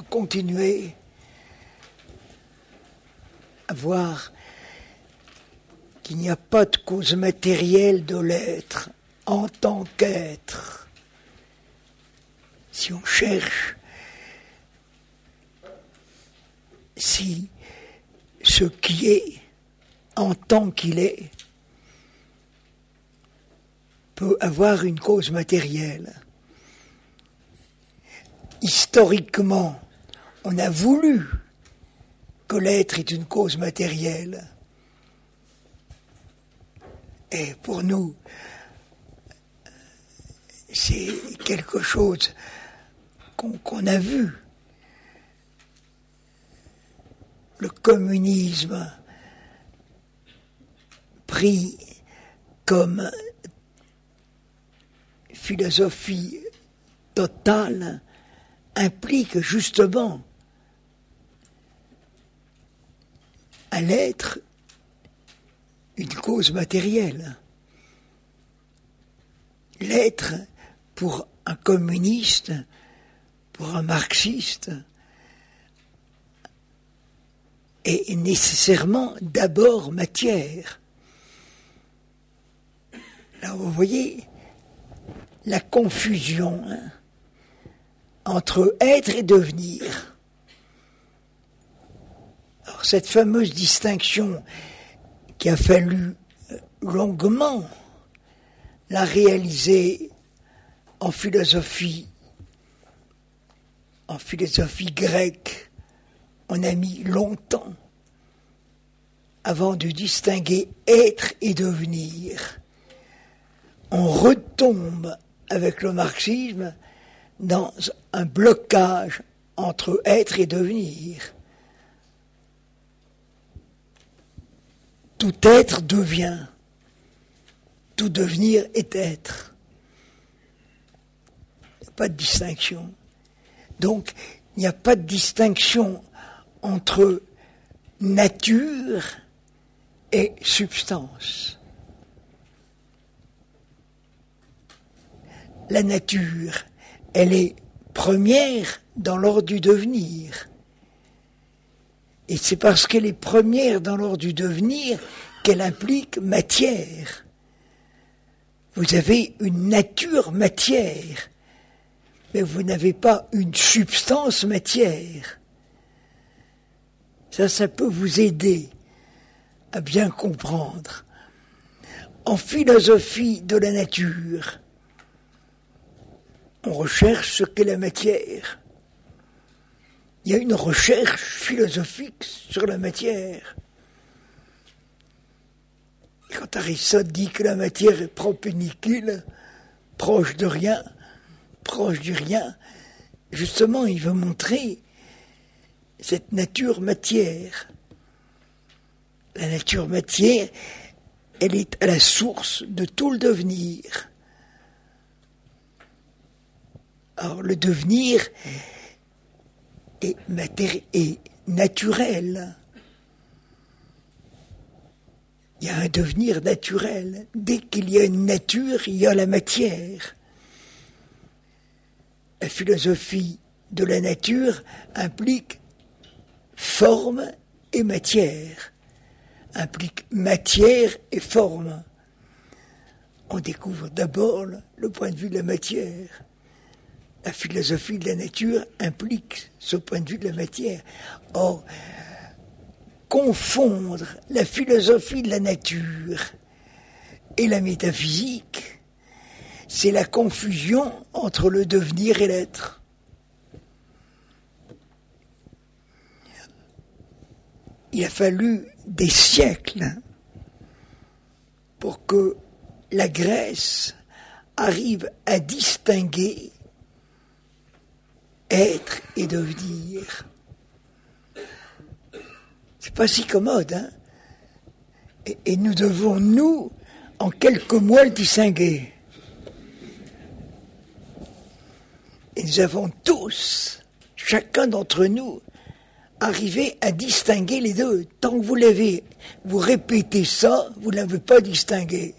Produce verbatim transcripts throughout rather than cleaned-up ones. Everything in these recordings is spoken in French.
continuer à voir qu'il n'y a pas de cause matérielle de l'être en tant qu'être. Si on cherche, si ce qui est en tant qu'il est peut avoir une cause matérielle. Historiquement, on a voulu que l'être est une cause matérielle. Et pour nous, c'est quelque chose qu'on, qu'on a vu. Le communisme pris comme philosophie totale implique justement à l'être une cause matérielle. L'être, pour un communiste, pour un marxiste, est nécessairement d'abord matière. Là, vous voyez la confusion hein, entre être et devenir. Alors, cette fameuse distinction qu'il a fallu longuement la réaliser en philosophie, en philosophie grecque, on a mis longtemps avant de distinguer être et devenir. On retombe avec le marxisme dans un blocage entre être et devenir. Tout être devient, tout devenir est être. Il n'y a pas de distinction. Donc, il n'y a pas de distinction entre nature et substance. La nature, elle est première dans l'ordre du devenir. Et c'est parce qu'elle est première dans l'ordre du devenir qu'elle implique matière. Vous avez une nature matière, mais vous n'avez pas une substance matière. Ça, ça peut vous aider à bien comprendre. En philosophie de la nature, on recherche ce qu'est la matière. Il y a une recherche philosophique sur la matière. Et quand Aristote dit que la matière est propre et nickel, proche de rien, proche du rien, justement, il veut montrer cette nature matière. La nature matière, elle est à la source de tout le devenir. Alors, le devenir est, matéri- est naturel. Il y a un devenir naturel. Dès qu'il y a une nature, il y a la matière. La philosophie de la nature implique forme et matière, implique matière et forme. On découvre d'abord le point de vue de la matière. La philosophie de la nature implique ce point de vue de la matière. Or, confondre la philosophie de la nature et la métaphysique, c'est la confusion entre le devenir et l'être. Il a fallu des siècles pour que la Grèce arrive à distinguer être et devenir. C'est pas si commode, hein. Et, et nous devons, nous, en quelques mois, le distinguer. Et nous avons tous, chacun d'entre nous, arrivé à distinguer les deux. Tant que vous l'avez, vous répétez ça, vous ne l'avez pas distingué.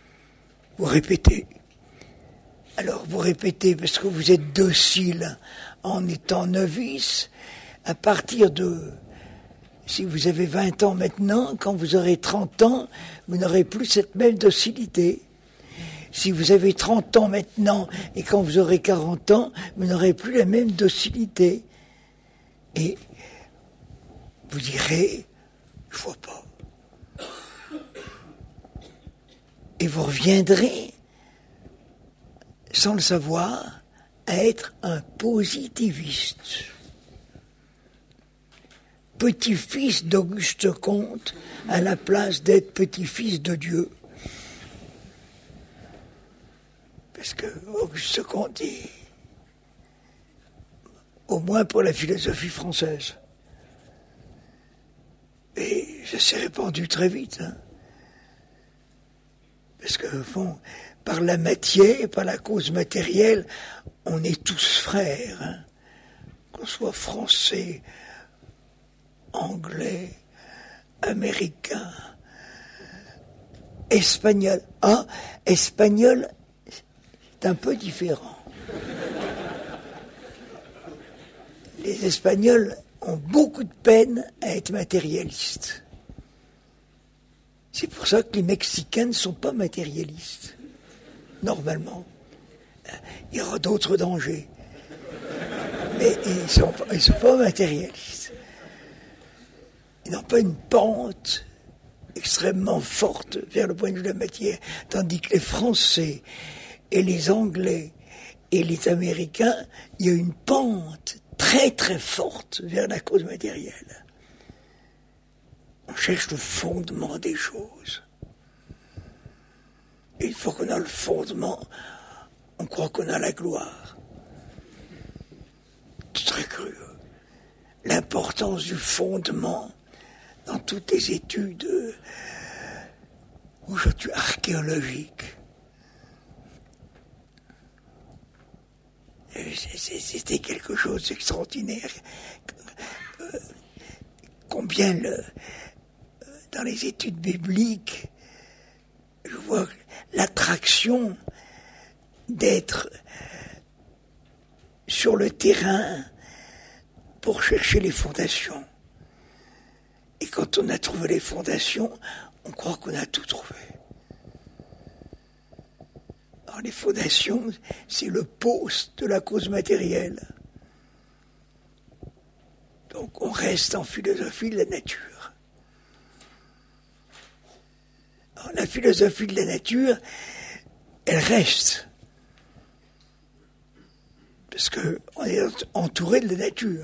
Vous répétez. Alors vous répétez parce que vous êtes docile en étant novice, à partir de, si vous avez vingt ans maintenant, quand vous aurez trente ans, vous n'aurez plus cette même docilité. Si vous avez trente ans maintenant, et quand vous aurez quarante ans, vous n'aurez plus la même docilité. Et vous direz, je vois pas. Et vous reviendrez, sans le savoir, à être un positiviste. Petit-fils d'Auguste Comte à la place d'être petit-fils de Dieu. Parce que Auguste Comte dit, au moins pour la philosophie française. Et ça s'est répandu très vite. Hein. Parce que, bon, par la matière, par la cause matérielle, on est tous frères. Hein. Qu'on soit français, anglais, américain, espagnol. Ah, espagnol, c'est un peu différent. Les Espagnols ont beaucoup de peine à être matérialistes. C'est pour ça que les Mexicains ne sont pas matérialistes, normalement. Il y aura d'autres dangers. Mais ils ne sont, ils sont pas matérialistes. Ils n'ont pas une pente extrêmement forte vers le point de vue de la matière, tandis que les Français et les Anglais et les Américains, il y a une pente très très forte vers la cause matérielle. On cherche le fondement des choses. Et une fois qu'on a le fondement, on croit qu'on a la gloire. C'est très cru. L'importance du fondement dans toutes les études euh, aujourd'hui archéologiques. C'était quelque chose d'extraordinaire. Euh, combien le, dans les études bibliques, je vois l'attraction d'être sur le terrain pour chercher les fondations. Et quand on a trouvé les fondations, on croit qu'on a tout trouvé. Alors les fondations, c'est le poste de la cause matérielle. Donc on reste en philosophie de la nature. Alors la philosophie de la nature, elle reste. Parce qu'on est entouré de la nature.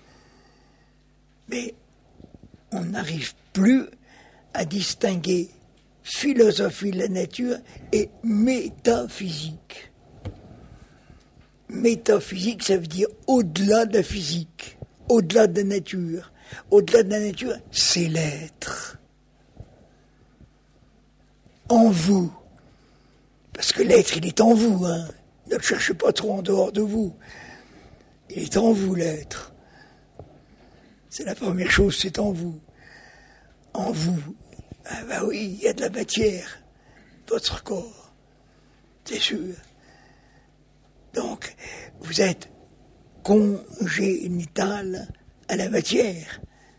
Mais on n'arrive plus à distinguer philosophie de la nature et métaphysique. Métaphysique, ça veut dire au-delà de la physique, au-delà de la nature. Au-delà de la nature, c'est l'être. En vous. Parce que l'être, il est en vous. Hein. Ne le cherchez pas trop en dehors de vous. Il est en vous, l'être. C'est la première chose, c'est en vous. En vous. Ah ben oui, il y a de la matière. Votre corps. C'est sûr. Donc, vous êtes congénital à la matière.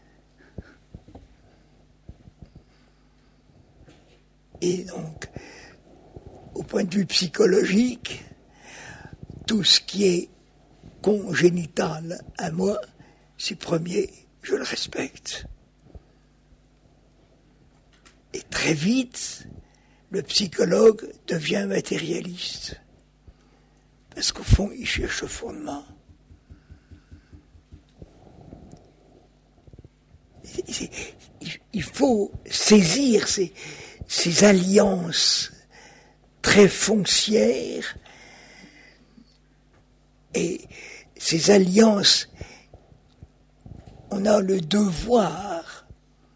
Et donc, au point de vue psychologique, tout ce qui est congénital à moi, c'est premier, je le respecte. Et très vite, le psychologue devient matérialiste. Parce qu'au fond, il cherche le fondement. Il faut saisir ces, ces alliances très foncières et ces alliances, on a le devoir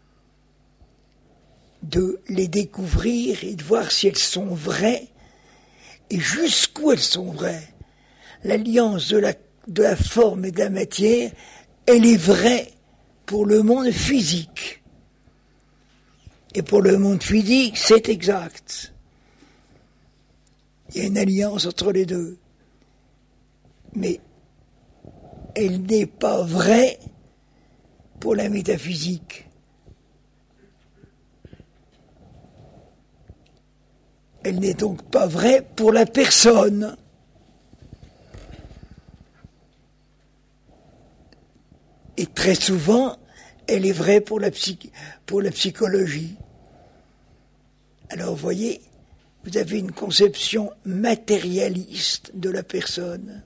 de les découvrir et de voir si elles sont vraies et jusqu'où elles sont vraies. L'alliance de la, de la forme et de la matière, elle est vraie pour le monde physique. Et pour le monde physique, c'est exact. Il y a une alliance entre les deux. Mais elle n'est pas vraie pour la métaphysique. Elle n'est donc pas vraie pour la personne. Et très souvent, elle est vraie pour la, psy- pour la psychologie. Alors, vous voyez, vous avez une conception matérialiste de la personne.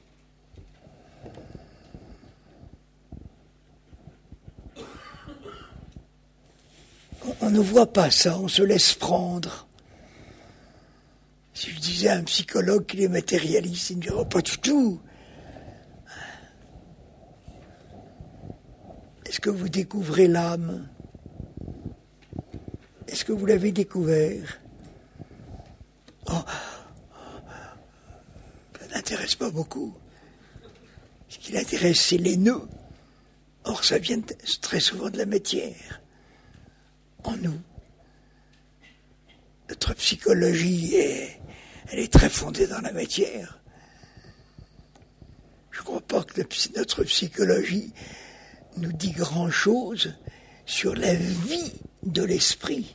On, on ne voit pas ça, on se laisse prendre. Si je disais à un psychologue qu'il est matérialiste, il me dirait oh, pas du tout. Est-ce que vous découvrez l'âme? Est-ce que vous l'avez découvert? Oh, ça n'intéresse pas beaucoup. Ce qui l'intéresse, c'est les nœuds. Or, ça vient très souvent de la matière, en nous. Notre psychologie est, elle est très fondée dans la matière. Je ne crois pas que notre psychologie nous dit grand-chose sur la vie de l'esprit.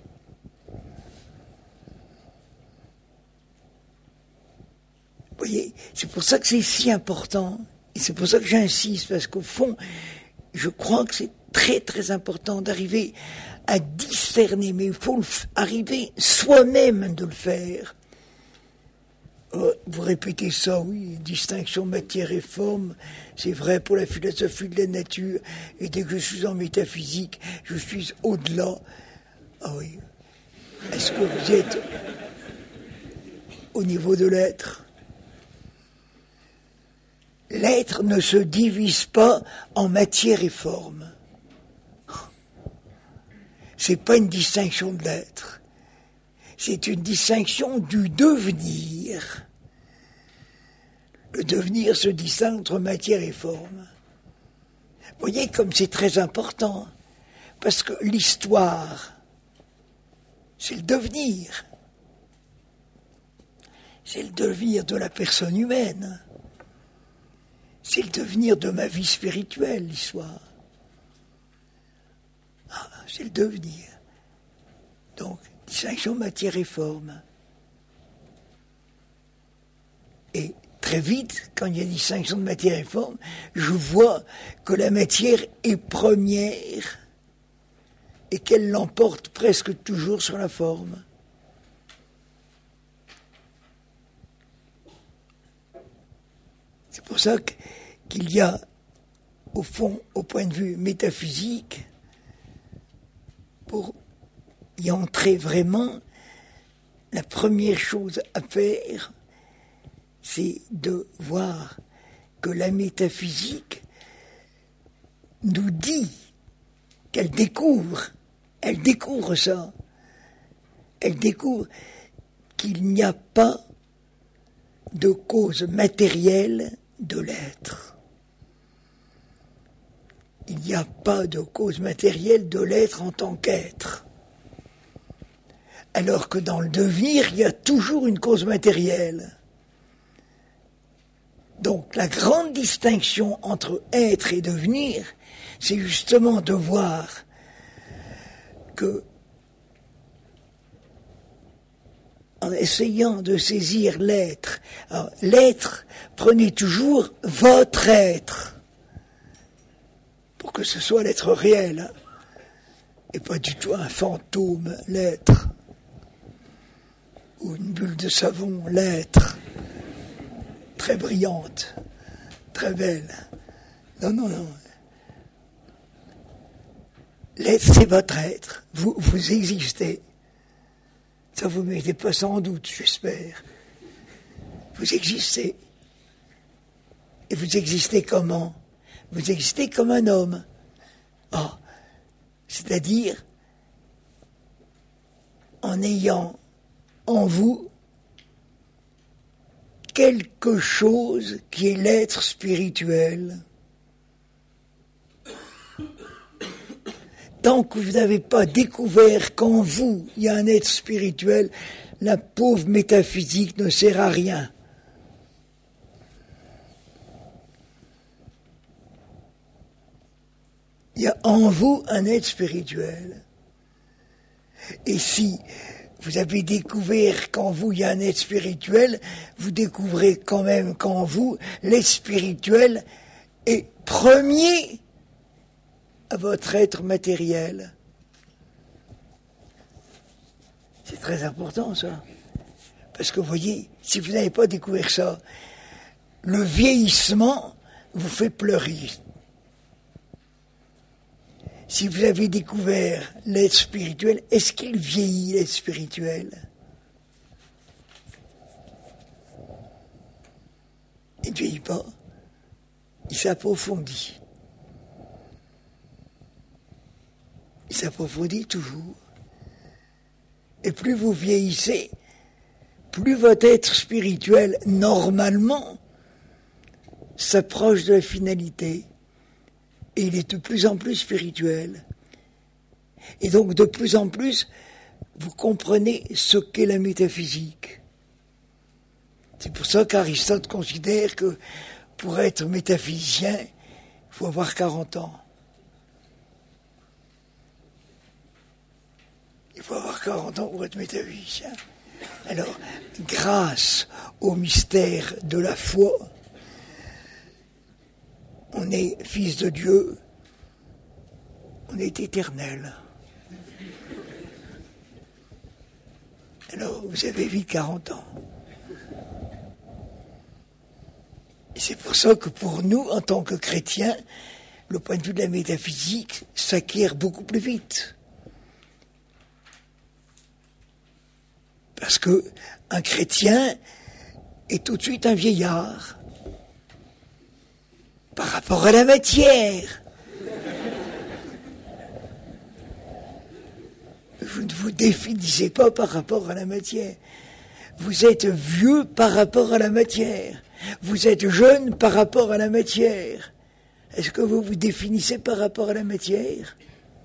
Vous voyez, c'est pour ça que c'est si important, et c'est pour ça que j'insiste, parce qu'au fond, je crois que c'est très très important d'arriver à discerner, mais il faut arriver soi-même de le faire. Vous répétez ça, oui, distinction matière et forme, c'est vrai pour la philosophie de la nature, et dès que je suis en métaphysique, je suis au-delà. Ah oui, est-ce que vous êtes au niveau de l'être? L'être ne se divise pas en matière et forme. C'est pas une distinction de l'être. C'est une distinction du devenir. Le devenir se distingue entre matière et forme. Vous voyez comme c'est très important, parce que l'histoire, c'est le devenir. C'est le devenir de la personne humaine. C'est le devenir de ma vie spirituelle, l'histoire. Ah, c'est le devenir. Donc, distinction matière et forme. Et très vite, quand il y a distinction de matière et forme, je vois que la matière est première et qu'elle l'emporte presque toujours sur la forme. C'est pour ça que, qu'il y a, au fond, au point de vue métaphysique, pour y entrer vraiment, la première chose à faire, c'est de voir que la métaphysique nous dit qu'elle découvre, elle découvre ça, elle découvre qu'il n'y a pas de cause matérielle de l'être. Il n'y a pas de cause matérielle de l'être en tant qu'être. Alors que dans le devenir, il y a toujours une cause matérielle. Donc la grande distinction entre être et devenir, c'est justement de voir que, en essayant de saisir l'être, alors, l'être, prenez toujours votre être, pour que ce soit l'être réel, hein, et pas du tout un fantôme, l'être, ou une bulle de savon, l'être, très brillante, très belle. Non, non, non. L'être, c'est votre être. Vous, vous existez. Ça, vous ne mettez pas sans doute, j'espère. Vous existez. Et vous existez comment? Vous existez comme un homme. Ah, c'est-à-dire en ayant en vous quelque chose qui est l'être spirituel. Tant que vous n'avez pas découvert qu'en vous, il y a un être spirituel, la pauvre métaphysique ne sert à rien. Il y a en vous un être spirituel. Et si vous avez découvert qu'en vous il y a un être spirituel, vous découvrez quand même qu'en vous, l'être spirituel est premier à votre être matériel. C'est très important ça. Parce que vous voyez, si vous n'avez pas découvert ça, le vieillissement vous fait pleurer. Si vous avez découvert l'être spirituel, est-ce qu'il vieillit, l'être spirituel? Il ne vieillit pas. Il s'approfondit. Il s'approfondit toujours. Et plus vous vieillissez, plus votre être spirituel, normalement, s'approche de la finalité. Et il est de plus en plus spirituel. Et donc, de plus en plus, vous comprenez ce qu'est la métaphysique. C'est pour ça qu'Aristote considère que pour être métaphysicien, il faut avoir quarante ans. Il faut avoir quarante ans pour être métaphysicien. Alors, grâce au mystère de la foi, on est fils de Dieu, on est éternel. Alors, vous avez vite quarante ans. Et c'est pour ça que pour nous, en tant que chrétiens, le point de vue de la métaphysique s'acquiert beaucoup plus vite. Parce que un chrétien est tout de suite un vieillard par rapport à la matière. Vous ne vous définissez pas par rapport à la matière. Vous êtes vieux par rapport à la matière. Vous êtes jeune par rapport à la matière. Est-ce que vous vous définissez par rapport à la matière ?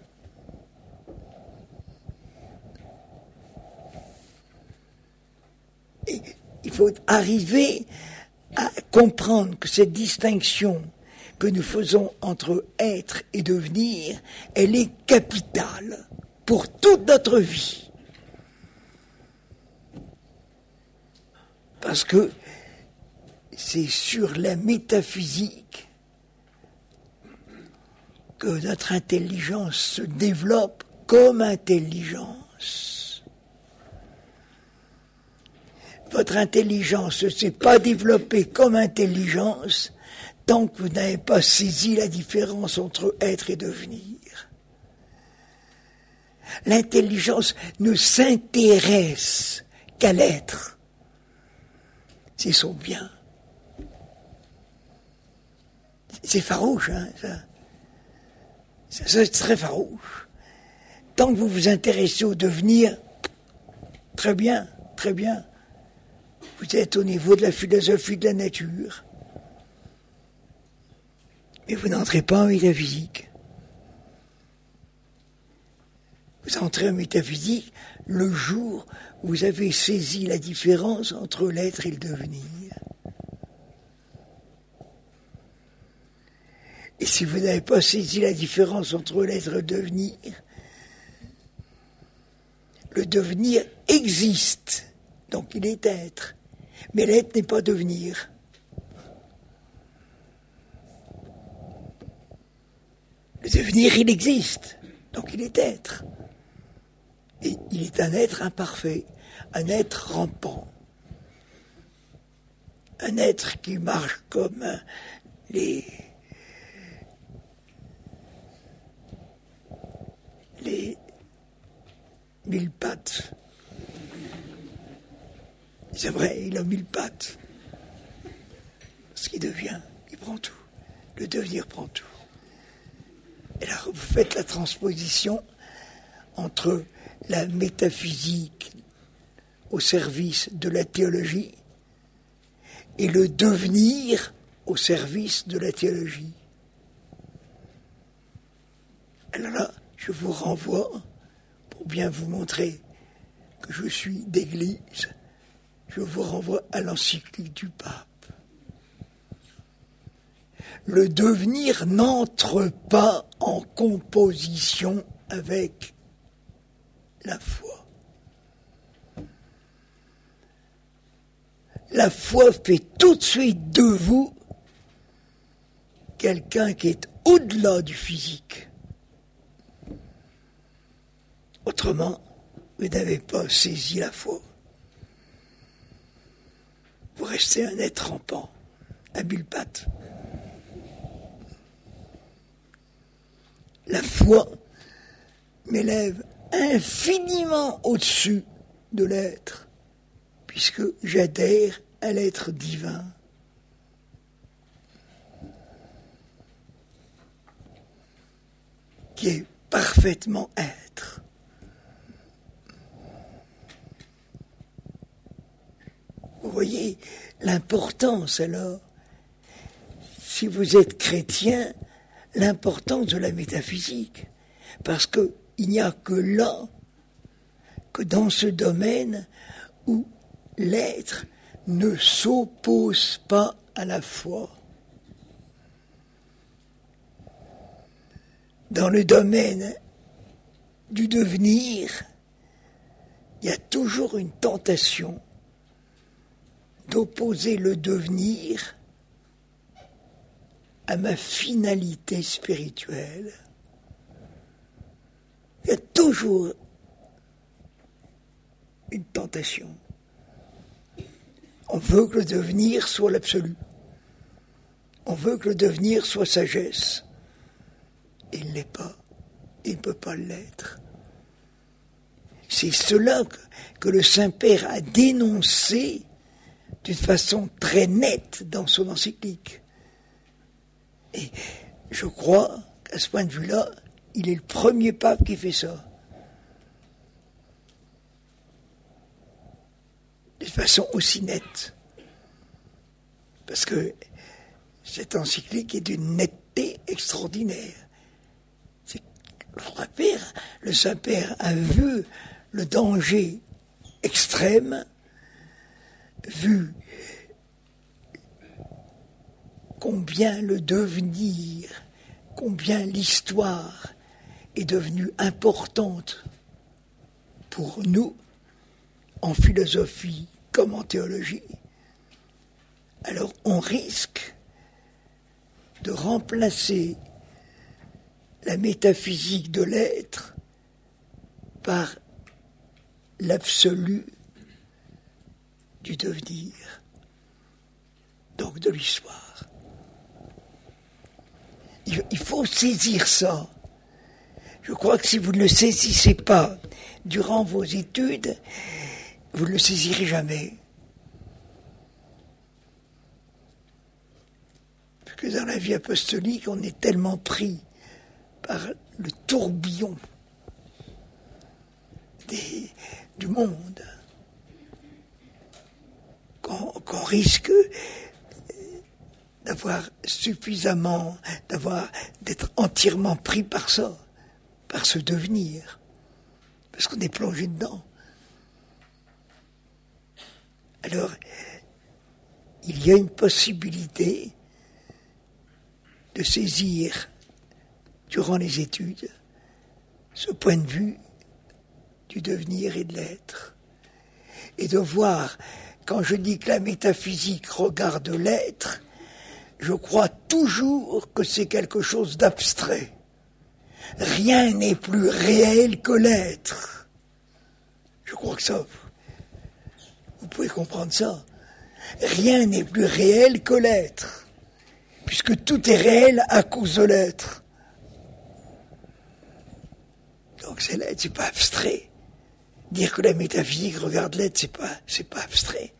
Et il faut arriver à comprendre que cette distinction que nous faisons entre être et devenir, elle est capitale pour toute notre vie. Parce que c'est sur la métaphysique que notre intelligence se développe comme intelligence. Votre intelligence ne s'est pas développée comme intelligence tant que vous n'avez pas saisi la différence entre être et devenir. L'intelligence ne s'intéresse qu'à l'être. C'est son bien. C'est farouche, hein, ça. Ça, ça c'est très farouche. Tant que vous vous intéressez au devenir, très bien, très bien. Vous êtes au niveau de la philosophie de la nature. Mais vous n'entrez pas en métaphysique. Vous entrez en métaphysique le jour où vous avez saisi la différence entre l'être et le devenir. Et si vous n'avez pas saisi la différence entre l'être et le devenir, le devenir existe, donc il est être. Mais l'être n'est pas devenir. Le devenir, il existe, donc il est être. Et il est un être imparfait, un être rampant. Un être qui marche comme les... les mille pattes. C'est vrai, il a mille pattes. Ce qui devient, il prend tout. Le devenir prend tout. Et là, vous faites la transposition entre la métaphysique au service de la théologie et le devenir au service de la théologie. Alors là, je vous renvoie, pour bien vous montrer que je suis d'Église, je vous renvoie à l'encyclique du pape. Le devenir n'entre pas en composition avec la foi. La foi fait tout de suite de vous quelqu'un qui est au-delà du physique. Autrement, vous n'avez pas saisi la foi. Vous restez un être rampant, à mille pattes. La foi m'élève infiniment au-dessus de l'être, puisque j'adhère à l'être divin. Qui est parfaitement être. Vous voyez l'importance alors, si vous êtes chrétien, l'importance de la métaphysique. Parce qu'il n'y a que là, que dans ce domaine où l'être ne s'oppose pas à la foi. Dans le domaine du devenir, il y a toujours une tentation d'opposer le devenir à ma finalité spirituelle. Il y a toujours une tentation. On veut que le devenir soit l'absolu. On veut que le devenir soit sagesse. Il ne l'est pas. Il ne peut pas l'être. C'est cela que, que le Saint-Père a dénoncé d'une façon très nette dans son encyclique. Et je crois qu'à ce point de vue-là, il est le premier pape qui fait ça. De façon aussi nette. Parce que cette encyclique est d'une netteté extraordinaire. C'est, le Saint-Père, le Saint-Père a vu le danger extrême, vu combien le devenir, combien l'histoire est devenue importante pour nous, en philosophie comme en théologie. Alors on risque de remplacer la métaphysique de l'être par l'absolu du devenir, donc de l'histoire. Il faut saisir ça. Je crois que si vous ne le saisissez pas durant vos études, vous ne le saisirez jamais. Parce que dans la vie apostolique, on est tellement pris par le tourbillon des, du monde qu'on, qu'on risque d'avoir suffisamment, d'avoir, d'être entièrement pris par ça, par ce devenir, parce qu'on est plongé dedans. Alors, il y a une possibilité de saisir, durant les études, ce point de vue du devenir et de l'être. Et de voir, quand je dis que la métaphysique regarde l'être, je crois toujours que c'est quelque chose d'abstrait. Rien n'est plus réel que l'être. Je crois que ça, vous pouvez comprendre ça. Rien n'est plus réel que l'être, puisque tout est réel à cause de l'être. Donc c'est l'être, c'est pas abstrait. Dire que la métaphysique regarde l'être, c'est pas, c'est pas abstrait.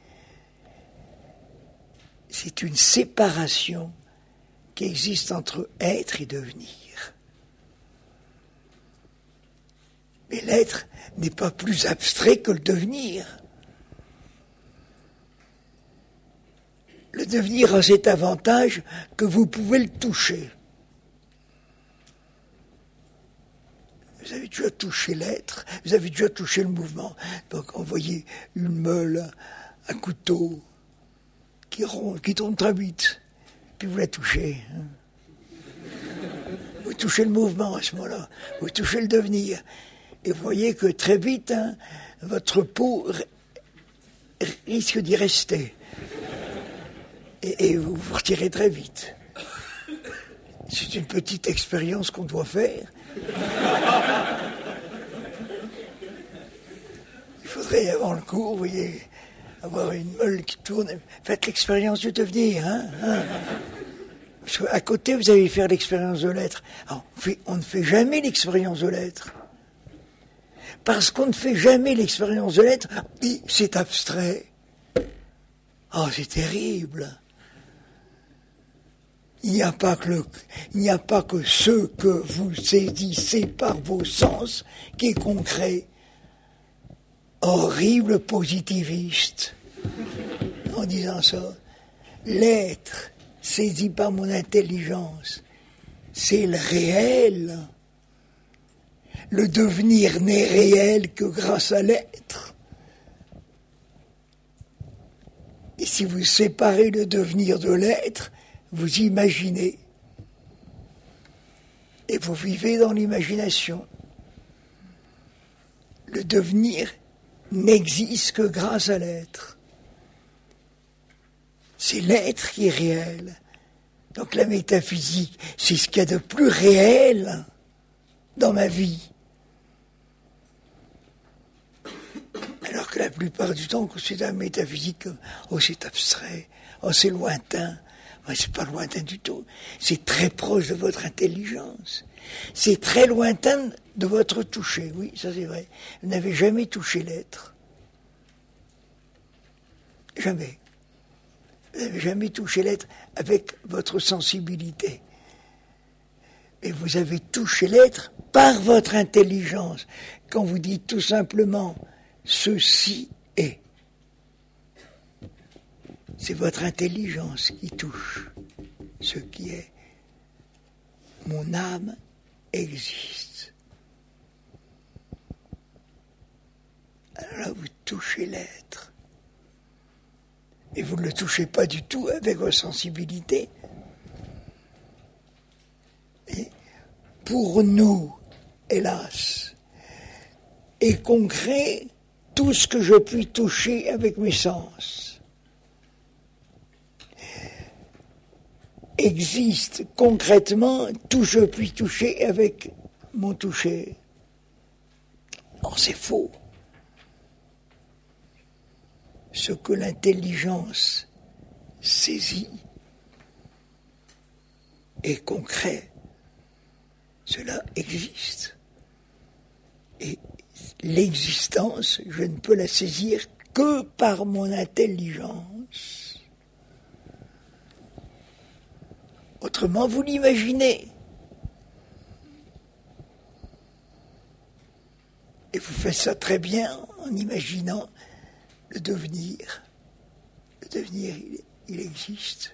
C'est une séparation qui existe entre être et devenir. Mais l'être n'est pas plus abstrait que le devenir. Le devenir a cet avantage que vous pouvez le toucher. Vous avez déjà touché l'être, vous avez déjà touché le mouvement. Donc envoyez une meule, un couteau qui ronde, qui tourne très vite, puis vous la touchez. Hein. Vous touchez le mouvement à ce moment-là, vous touchez le devenir. Et vous voyez que très vite, hein, votre peau risque d'y rester. Et, et vous vous retirez très vite. C'est une petite expérience qu'on doit faire. Il faudrait, avant le cours, vous voyez, avoir une meule qui tourne. Faites l'expérience du devenir, hein, hein. Parce qu'à côté, vous allez faire l'expérience de l'être. Alors, on, fait, on ne fait jamais l'expérience de l'être. Parce qu'on ne fait jamais l'expérience de l'être, c'est abstrait. Oh, c'est terrible. Il n'y a pas que le, il n'y a pas que ce que vous saisissez par vos sens qui est concret. Horrible positiviste. En disant ça, l'être saisi par mon intelligence, c'est le réel. Le devenir n'est réel que grâce à l'être. Et si vous séparez le devenir de l'être, vous imaginez. Et vous vivez dans l'imagination. Le devenir n'existe que grâce à l'être. C'est l'être qui est réel. Donc la métaphysique, c'est ce qu'il y a de plus réel dans ma vie. Alors que la plupart du temps, quand c'est la métaphysique, oh c'est abstrait, oh c'est lointain. Ouais, c'est pas lointain du tout. C'est très proche de votre intelligence. C'est très lointain de votre toucher. Oui, ça c'est vrai. Vous n'avez jamais touché l'être. Jamais. Vous n'avez jamais touché l'être avec votre sensibilité. Et vous avez touché l'être par votre intelligence. Quand vous dites tout simplement « ceci est », c'est votre intelligence qui touche ce qui est. Mon âme existe. Alors là, vous touchez l'être. Et vous ne le touchez pas du tout avec votre sensibilité. Et pour nous, hélas, est concret tout ce que je puis toucher avec mes sens. Existe concrètement tout ce que je puis toucher avec mon toucher. Or, c'est faux. Ce que l'intelligence saisit est concret. Cela existe. Et l'existence, je ne peux la saisir que par mon intelligence. Autrement, vous l'imaginez. Et vous faites ça très bien en imaginant le devenir. Le devenir, il, il existe.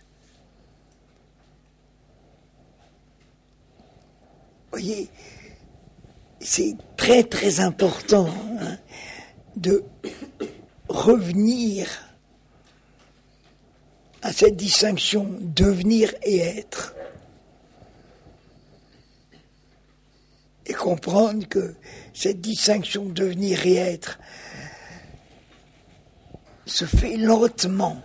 Vous voyez, c'est très très important hein, de revenir à cette distinction devenir et être. Et comprendre que cette distinction devenir et être se fait lentement.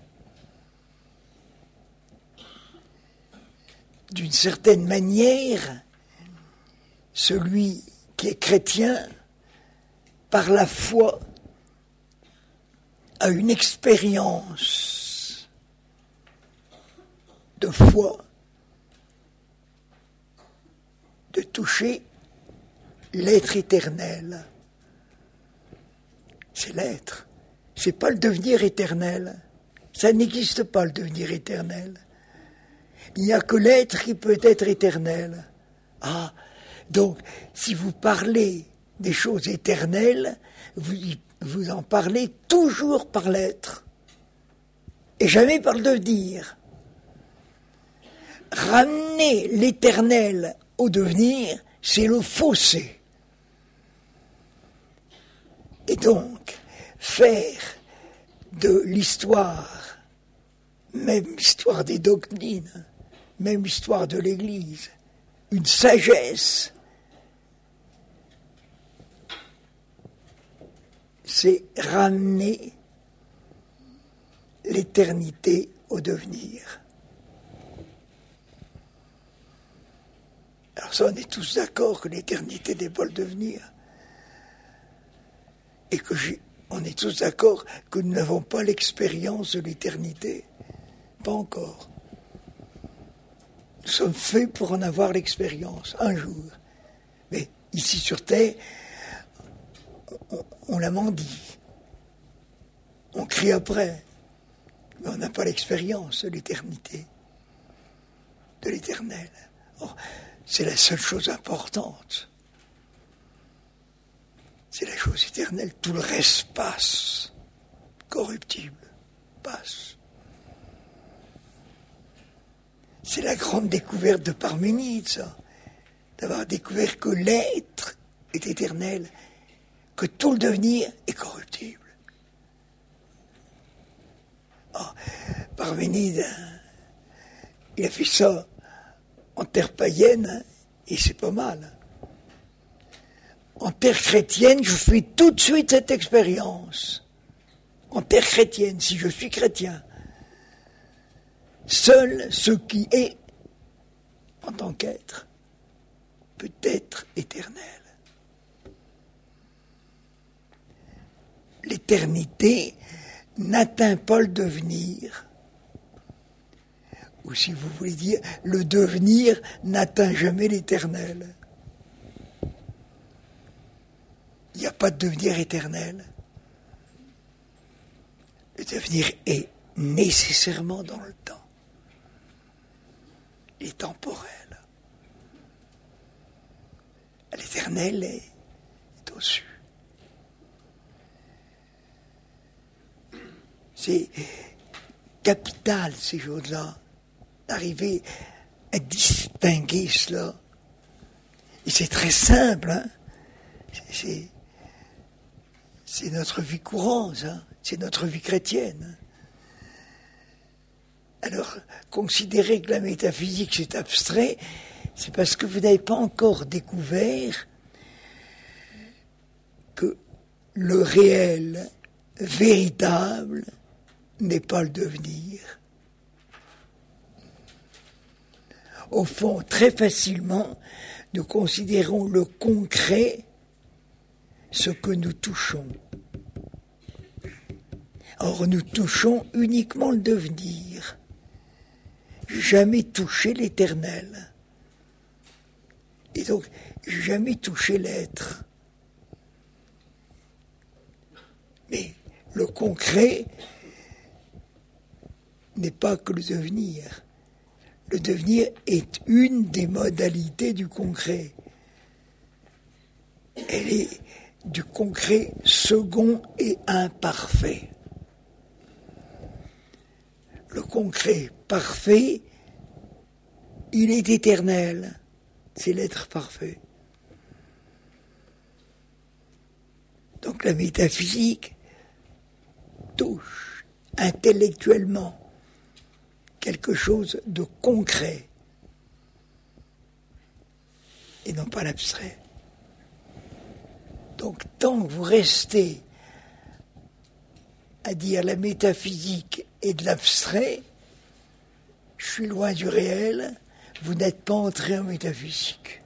D'une certaine manière, celui qui est chrétien, par la foi, a une expérience de foi, de toucher l'être éternel. C'est l'être. C'est pas le devenir éternel. Ça n'existe pas, le devenir éternel. Il n'y a que l'être qui peut être éternel. Ah, donc, si vous parlez des choses éternelles, vous, vous en parlez toujours par l'être. Et jamais par le devenir. Ramener l'éternel au devenir, c'est le fossé. Et donc, faire de l'histoire, même l'histoire des doctrines, même l'histoire de l'Église, une sagesse, c'est ramener l'éternité au devenir. Alors ça, on est tous d'accord que l'éternité n'est pas le devenir. Et que j'ai, on est tous d'accord que nous n'avons pas l'expérience de l'éternité. Pas encore. Nous sommes faits pour en avoir l'expérience, un jour. Mais ici sur Terre, on, on la mendie. On crie après. Mais on n'a pas l'expérience de l'éternité, de l'éternel. Or, c'est la seule chose importante. C'est la chose éternelle. Tout le reste passe. Corruptible. Passe. C'est la grande découverte de Parménide, ça. D'avoir découvert que l'être est éternel, que tout le devenir est corruptible. Oh, Parménide, il a fait ça en terre païenne, et c'est pas mal. En terre chrétienne, je fais tout de suite cette expérience. En terre chrétienne, si je suis chrétien, seul ce qui est, en tant qu'être, peut être éternel. L'éternité n'atteint pas le devenir. Ou si vous voulez dire, le devenir n'atteint jamais l'éternel. Il n'y a pas de devenir éternel. Le devenir est nécessairement dans le temps. Il est temporel. L'éternel est, est au-dessus. C'est capital, ces choses-là, d'arriver à distinguer cela. Et c'est très simple, hein. C'est, c'est notre vie courante, hein. C'est notre vie chrétienne. Alors, considérer que la métaphysique c'est abstrait, c'est parce que vous n'avez pas encore découvert que le réel, véritable, n'est pas le devenir. Au fond, très facilement, nous considérons le concret ce que nous touchons. Or, nous touchons uniquement le devenir. Jamais toucher l'éternel. Et donc, jamais toucher l'être. Mais le concret n'est pas que le devenir. Le devenir est une des modalités du concret. Elle est du concret second et imparfait. Le concret parfait, il est éternel. C'est l'être parfait. Donc la métaphysique touche intellectuellement quelque chose de concret et non pas l'abstrait. Donc tant que vous restez à dire la métaphysique et de l'abstrait, je suis loin du réel, vous n'êtes pas entré en métaphysique.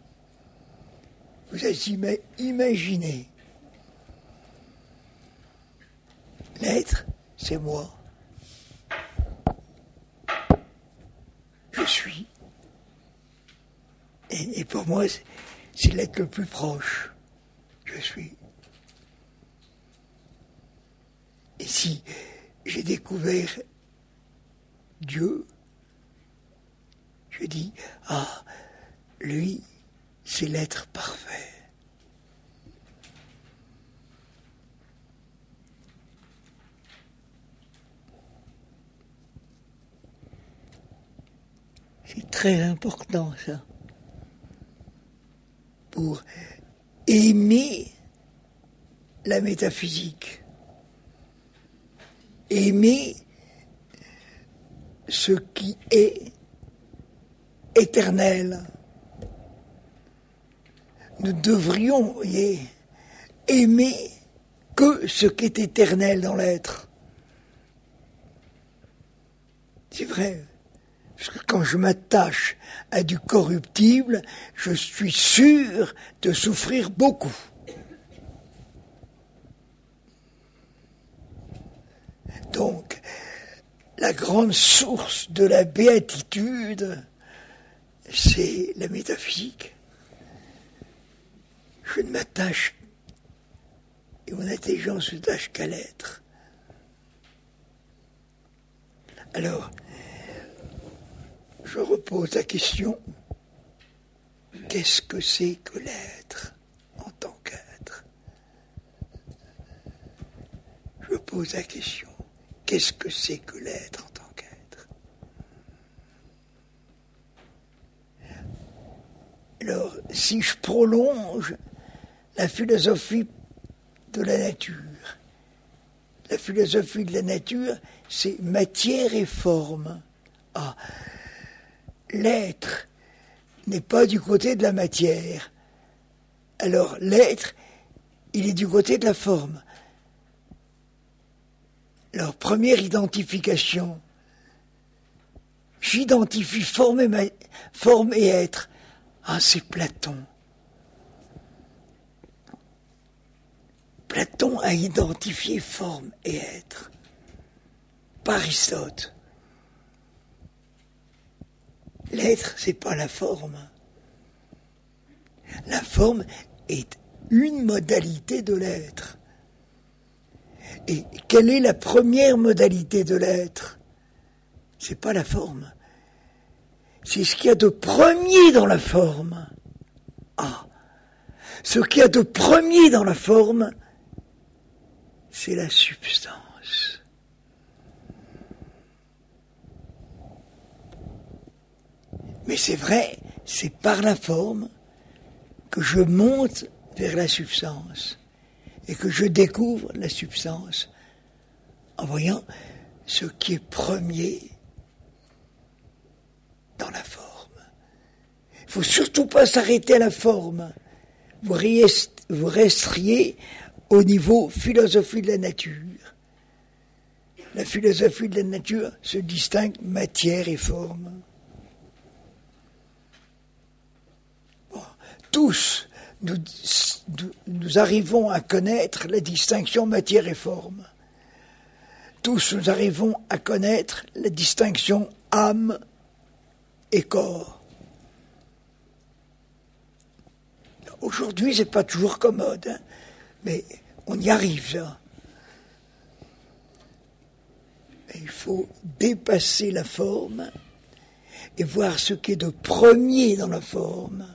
Vous êtes ima- imaginé. L'être, c'est moi. Je suis. Et, et pour moi, c'est, c'est l'être le plus proche. Je suis. Et si j'ai découvert Dieu, je dis, ah, lui, c'est l'être parfait. C'est très important, ça. Pour aimer la métaphysique. Aimer ce qui est éternel. nous devrions, vous voyez, aimer que ce qui est éternel dans l'être. C'est vrai. Parce que quand je m'attache à du corruptible, je suis sûr de souffrir beaucoup. Donc, la grande source de la béatitude, c'est la métaphysique. Je ne m'attache, et mon intelligence ne s'attache qu'à l'être. Alors, je repose la question, qu'est-ce que c'est que l'être en tant qu'être? Je pose la question, qu'est-ce que c'est que l'être en tant qu'être? Alors, si je prolonge la philosophie de la nature, la philosophie de la nature, c'est matière et forme. Ah, l'être n'est pas du côté de la matière. Alors, l'être, il est du côté de la forme. Alors, première identification, j'identifie forme et, ma... forme et être. Ah, c'est Platon. Platon a identifié forme et être. Pas Aristote. L'être, c'est pas la forme. La forme est une modalité de l'être. Et quelle est la première modalité de l'être? C'est pas la forme. C'est ce qu'il y a de premier dans la forme. Ah, ce qu'il y a de premier dans la forme, c'est la substance. Mais c'est vrai, c'est par la forme que je monte vers la substance et que je découvre la substance en voyant ce qui est premier dans la forme. Il ne faut surtout pas s'arrêter à la forme. Vous, rest, vous resteriez au niveau philosophie de la nature. La philosophie de la nature se distingue matière et forme. Bon, tous, nous, nous, nous arrivons à connaître la distinction matière et forme. Tous nous arrivons à connaître la distinction âme et corps. Aujourd'hui, c'est pas toujours commode, hein, mais on y arrive, ça. Mais il faut dépasser la forme et voir ce qui est de premier dans la forme.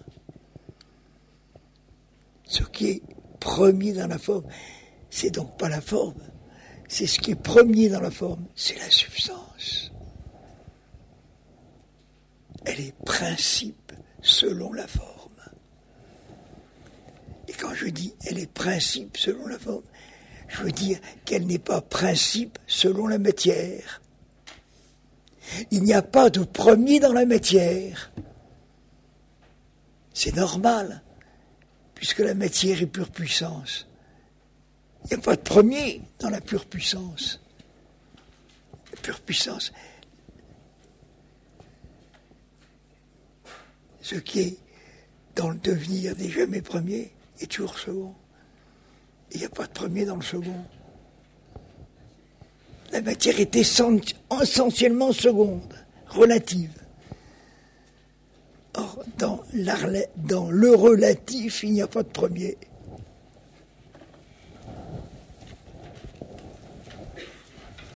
Ce qui est premier dans la forme, c'est donc pas la forme. C'est ce qui est premier dans la forme, c'est la substance. Elle est principe selon la forme. Et quand je dis elle est principe selon la forme, je veux dire qu'elle n'est pas principe selon la matière. Il n'y a pas de premier dans la matière. C'est normal, puisque la matière est pure puissance. Il n'y a pas de premier dans la pure puissance. La pure puissance. Ce qui est dans le devenir n'est jamais premier est toujours second. Il n'y a pas de premier dans le second. La matière est essentiellement seconde, relative. Or, dans, dans le relatif, il n'y a pas de premier.